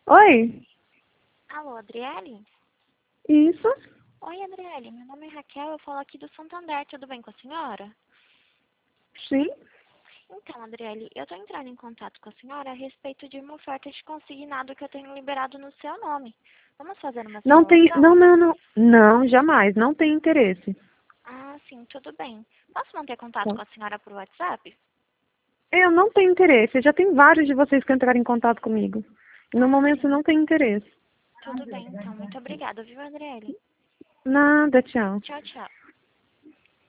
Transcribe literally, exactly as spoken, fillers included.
Oi? Alô, Adriele? Isso? Oi, Adriele. Meu nome é Raquel, eu falo aqui do Santander. Tudo bem com a senhora? Sim? Então, Adriele, eu estou entrando em contato com a senhora a respeito de uma oferta de consignado que eu tenho liberado no seu nome. Vamos fazer uma Não tem... simulação? Não, não, não. Não, jamais. Não tem interesse. Ah, sim, tudo bem. Posso manter contato Tá. com a senhora por WhatsApp? Eu não tenho interesse. Já tem vários de vocês que entraram em contato comigo. E no Ah, momento sim. não tem interesse. Tudo bem, então. Muito obrigada, viu, Adriele? Nada, tchau. Tchau, tchau.